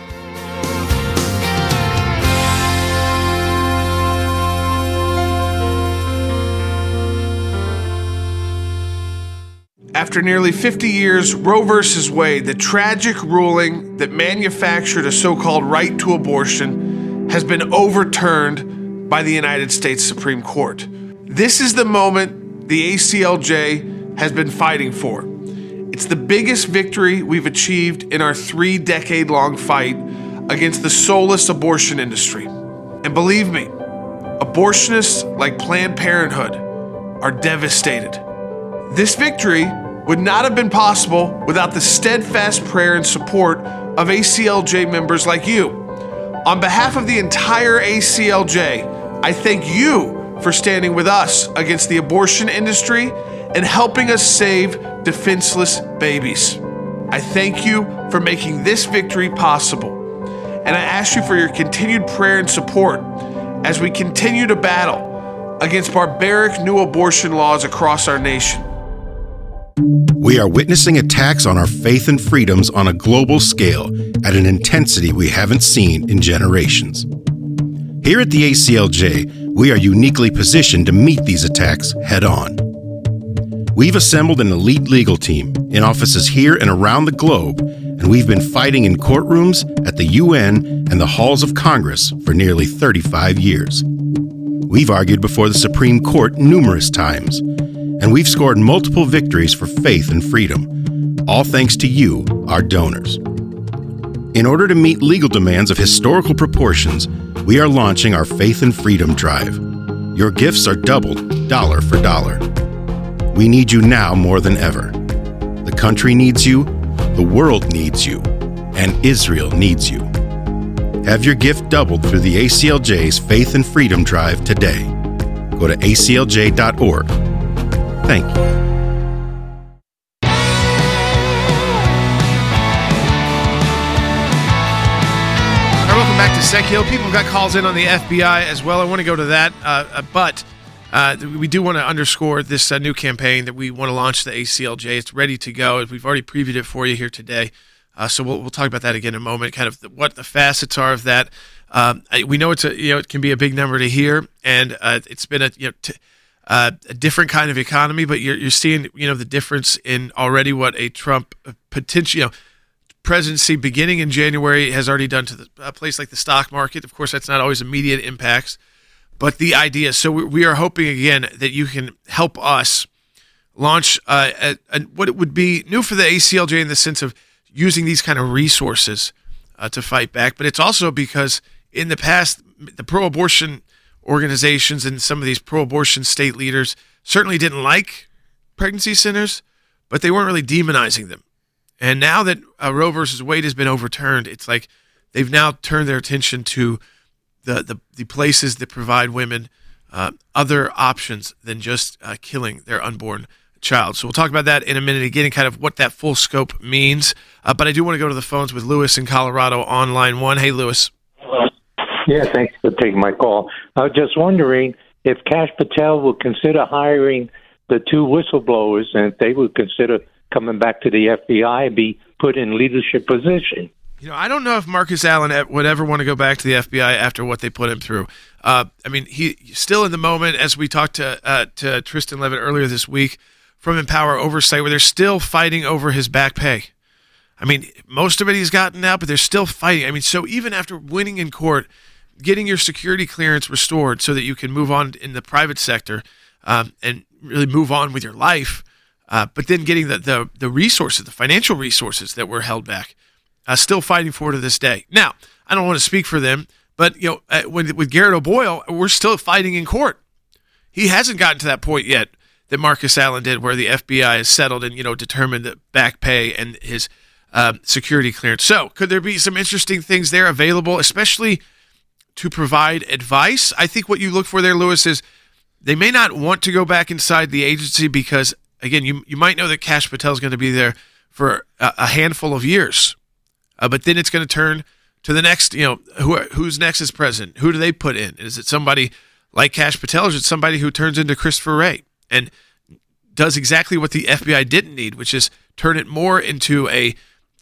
After nearly fifty years, Roe versus Wade, the tragic ruling that manufactured a so-called right to abortion, has been overturned by the United States Supreme Court. This is the moment the A C L J has been fighting for. It's the biggest victory we've achieved in our three-decade-long fight against the soulless abortion industry. And believe me, abortionists like Planned Parenthood are devastated. This victory would not have been possible without the steadfast prayer and support of A C L J members like you. On behalf of the entire A C L J, I thank you for standing with us against the abortion industry and helping us save defenseless babies. I thank you for making this victory possible. And I ask you for your continued prayer and support as we continue to battle against barbaric new abortion laws across our nation. We are witnessing attacks on our faith and freedoms on a global scale at an intensity we haven't seen in generations. Here at the A C L J, we are uniquely positioned to meet these attacks head on. We've assembled an elite legal team in offices here and around the globe, and we've been fighting in courtrooms, at the U N, and the halls of Congress for nearly thirty-five years. We've argued before the Supreme Court numerous times, and we've scored multiple victories for faith and freedom, all thanks to you, our donors. In order to meet legal demands of historical proportions, we are launching our Faith and Freedom Drive. Your gifts are doubled, dollar for dollar. We need you now more than ever. The country needs you, the world needs you, and Israel needs you. Have your gift doubled through the A C L J's Faith and Freedom Drive today. Go to A C L J dot org. Thank you. Secchio. People got calls in on the F B I as well. I want to go to that, uh, uh, but uh, we do want to underscore this uh, new campaign that we want to launch, the A C L J. It's ready to go. We've already previewed it for you here today, uh, so we'll we'll talk about that again in a moment. Kind of the, what the facets are of that. Um, I, we know it's a you know it can be a big number to hear, and uh, it's been a you know t- uh, a different kind of economy, but you're you're seeing you know the difference in already what a Trump potential you know. presidency beginning in January has already done to the, a place like the stock market. Of course, that's not always immediate impacts, but the idea. So we, we are hoping, again, that you can help us launch uh, a, a, what it would be new for the A C L J in the sense of using these kind of resources uh, to fight back. But it's also because in the past, the pro-abortion organizations and some of these pro-abortion state leaders certainly didn't like pregnancy centers, but they weren't really demonizing them. And now that uh, Roe versus Wade has been overturned, it's like they've now turned their attention to the the, the places that provide women uh, other options than just uh, killing their unborn child. So we'll talk about that in a minute again and kind of what that full scope means. Uh, but I do want to go to the phones with Lewis in Colorado on line one. Hey, Lewis. Yeah, thanks for taking my call. I was just wondering if Kash Patel would consider hiring the two whistleblowers and if they would consider coming back to the F B I and be put in leadership position. You know, I don't know if Marcus Allen would ever want to go back to the F B I after what they put him through. Uh, I mean, he still in the moment, as we talked to uh, to Tristan Levitt earlier this week from Empower Oversight, where they're still fighting over his back pay. I mean, most of it he's gotten now, but they're still fighting. I mean, so even after winning in court, getting your security clearance restored so that you can move on in the private sector um, and really move on with your life, Uh, but then getting the, the the resources, the financial resources that were held back, uh, still fighting for to this day. Now, I don't want to speak for them, but you know, uh, when, with Garrett O'Boyle, we're still fighting in court. He hasn't gotten to that point yet that Marcus Allen did, where the F B I has settled and you know determined the back pay and his uh, security clearance. So, could there be some interesting things there available, especially to provide advice? I think what you look for there, Lewis, is they may not want to go back inside the agency because, again, you you might know that Kash Patel is going to be there for a, a handful of years, uh, but then it's going to turn to the next, you know, who who's next as president? Who do they put in? Is it somebody like Kash Patel, or is it somebody who turns into Christopher Wray and does exactly what the F B I didn't need, which is turn it more into a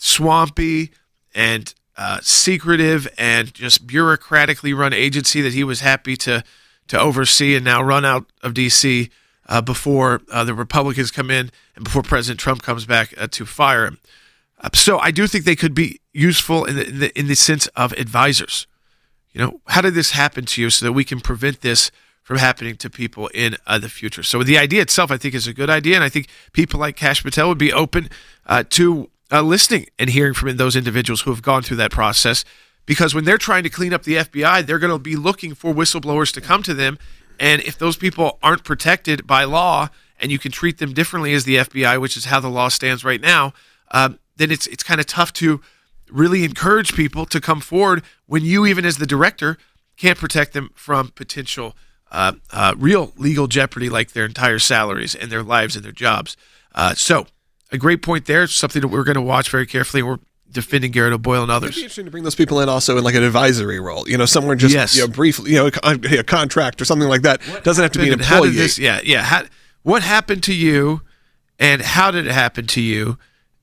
swampy and uh, secretive and just bureaucratically run agency that he was happy to to oversee and now run out of D C Uh, before uh, the Republicans come in and before President Trump comes back uh, to fire him. Uh, so I do think they could be useful in the, in the in the sense of advisors. You know, how did this happen to you so that we can prevent this from happening to people in uh, the future? So the idea itself, I think, is a good idea, and I think people like Kash Patel would be open uh, to uh, listening and hearing from those individuals who have gone through that process, because when they're trying to clean up the F B I, they're going to be looking for whistleblowers to come to them. And if those people aren't protected by law and you can treat them differently as the F B I, which is how the law stands right now, um, then it's it's kind of tough to really encourage people to come forward when you, even as the director, can't protect them from potential uh, uh, real legal jeopardy, like their entire salaries and their lives and their jobs. Uh, so a great point there. It's something that we're going to watch very carefully. We're defending Garrett O'Boyle and others. It'd be interesting to bring those people in also in like an advisory role, you know, somewhere just yes. you know, briefly, you know, a, a contract or something like that. What doesn't have to be an how employee. did this, yeah, yeah. How, what happened to you, and how did it happen to you,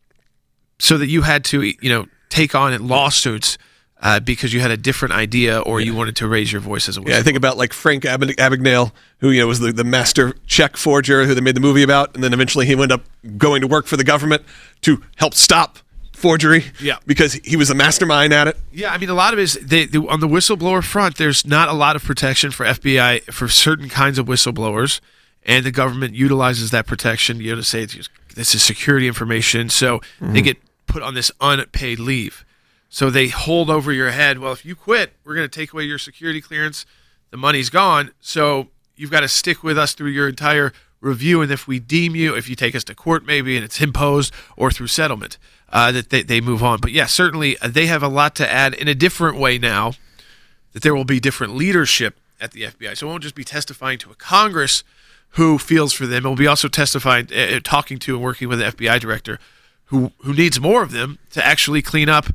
so that you had to, you know, take on lawsuits uh, because you had a different idea or yeah. you wanted to raise your voice as a whistleblower? Yeah, I think about like Frank Ab- Abagnale, who you know was the, the master check forger who they made the movie about, and then eventually he wound up going to work for the government to help stop forgery, yeah, because he was a mastermind at it. Yeah, I mean, a lot of it is they, they, on the whistleblower front. There's not a lot of protection for F B I for certain kinds of whistleblowers, and the government utilizes that protection, you know, to say it's, this is security information. So mm-hmm. they get put on this unpaid leave. So they hold over your head. Well, if you quit, we're going to take away your security clearance. The money's gone. So you've got to stick with us through your entire review. And if we deem you, if you take us to court, maybe, and it's imposed or through settlement. Uh, that they, they move on. But yeah, certainly uh, they have a lot to add in a different way now, that there will be different leadership at the F B I. So it won't just be testifying to a Congress who feels for them. It will be also testifying, uh, talking to and working with the F B I director who, who needs more of them to actually clean up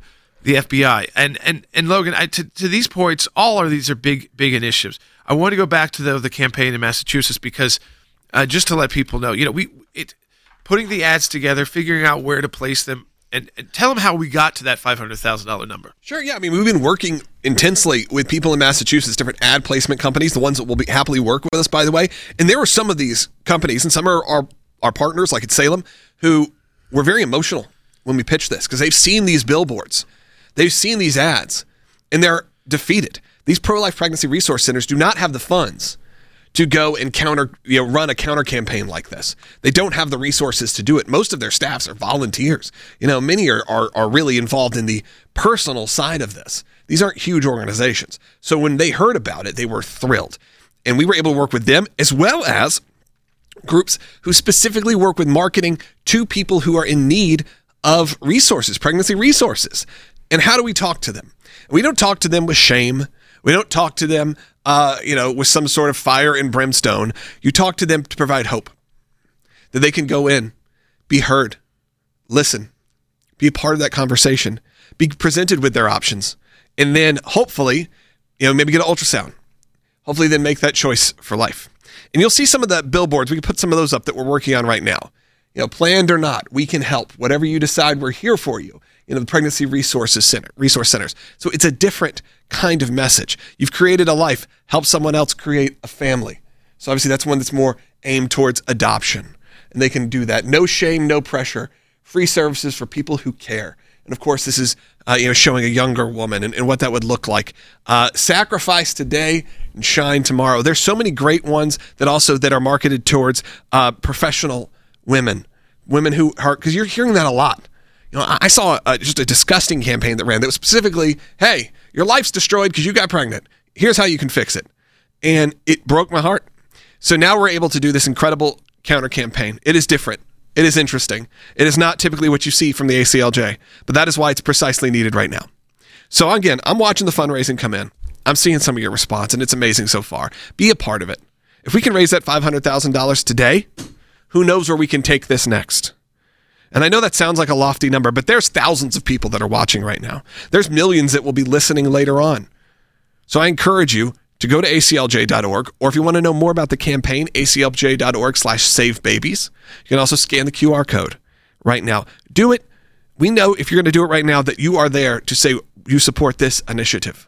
the F B I. And and and Logan, I, to, to these points, all of these are big, big initiatives. I want to go back to the, the campaign in Massachusetts because uh, just to let people know, you know, we it putting the ads together, figuring out where to place them, and, and tell them how we got to that five hundred thousand dollars number. Sure, yeah. I mean, we've been working intensely with people in Massachusetts, different ad placement companies, the ones that will be happily work with us, by the way. And there were some of these companies, and some are our, our partners, like at Salem, who were very emotional when we pitched this because they've seen these billboards. They've seen these ads, and they're defeated. These pro-life pregnancy resource centers do not have the funds to go and counter, you know, run a counter campaign like this. They don't have the resources to do it. Most of their staffs are volunteers. You know, many are, are, are really involved in the personal side of this. These aren't huge organizations. So when they heard about it, they were thrilled. And we were able to work with them as well as groups who specifically work with marketing to people who are in need of resources, pregnancy resources. And how do we talk to them? We don't talk to them with shame. We don't talk to them, uh, you know, with some sort of fire and brimstone. You talk to them to provide hope, that they can go in, be heard, listen, be a part of that conversation, be presented with their options, and then hopefully, you know, maybe get an ultrasound. Hopefully then make that choice for life. And you'll see some of the billboards. We can put some of those up that we're working on right now. You know, planned or not, we can help. Whatever you decide, we're here for you. You know, the Pregnancy Resources Center, Resource Centers. So it's a different kind of message. You've created a life. Help someone else create a family. So obviously that's one that's more aimed towards adoption. And they can do that. No shame, no pressure. Free services for people who care. And of course, this is uh, you know, showing a younger woman and, and what that would look like. Uh, sacrifice today and shine tomorrow. There's so many great ones that also that are marketed towards uh, professional women. Women who are, because you're hearing that a lot. You know, I saw a, just a disgusting campaign that ran that was specifically, hey, your life's destroyed because you got pregnant. Here's how you can fix it. And it broke my heart. So now we're able to do this incredible counter campaign. It is different. It is interesting. It is not typically what you see from the A C L J, but that is why it's precisely needed right now. So again, I'm watching the fundraising come in. I'm seeing some of your response, and it's amazing so far. Be a part of it. If we can raise that five hundred thousand dollars today, who knows where we can take this next? And I know that sounds like a lofty number, but there's thousands of people that are watching right now. There's millions that will be listening later on. So I encourage you to go to A C L J dot org, or if you want to know more about the campaign, A C L J dot org slash save babies. You can also scan the Q R code right now. Do it. We know if you're going to do it right now that you are there to say you support this initiative.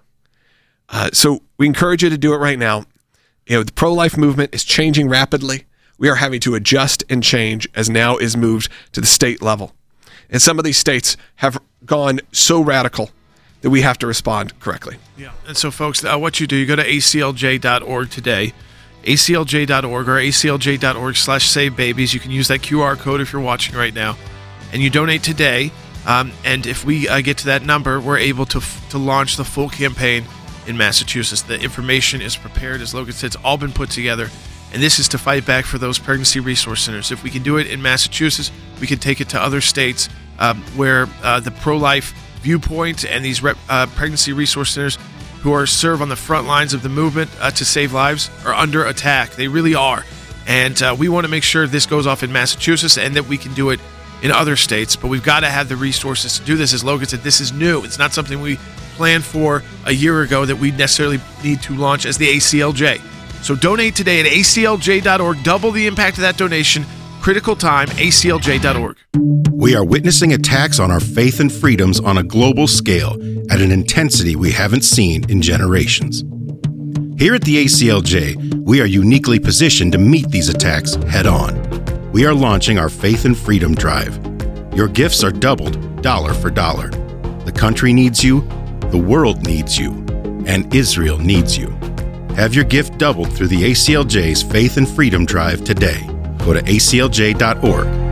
Uh, so we encourage you to do it right now. You know, the pro-life movement is changing rapidly. We are having to adjust and change as now is moved to the state level. And some of these states have gone so radical that we have to respond correctly. Yeah. And so, folks, uh, what you do, you go to A C L J dot org today, A C L J dot org or A C L J dot org slash save babies. You can use that Q R code if you're watching right now. And you donate today. Um, and if we uh, get to that number, we're able to f- to launch the full campaign in Massachusetts. The information is prepared. As Logan said, it's all been put together. And this is to fight back for those pregnancy resource centers. If we can do it in Massachusetts, we can take it to other states um, where uh, the pro-life viewpoint and these rep, uh, pregnancy resource centers who are serve on the front lines of the movement uh, to save lives are under attack. They really are. And uh, we want to make sure this goes off in Massachusetts and that we can do it in other states. But we've got to have the resources to do this. As Logan said, this is new. It's not something we planned for a year ago that we necessarily need to launch as the A C L J. So donate today at A C L J dot org. Double the impact of that donation. Critical time, A C L J dot org. We are witnessing attacks on our faith and freedoms on a global scale at an intensity we haven't seen in generations. Here at the A C L J, we are uniquely positioned to meet these attacks head on. We are launching our Faith and Freedom Drive. Your gifts are doubled, dollar for dollar. The country needs you, the world needs you, and Israel needs you. Have your gift doubled through the A C L J's Faith and Freedom Drive today. Go to A C L J dot org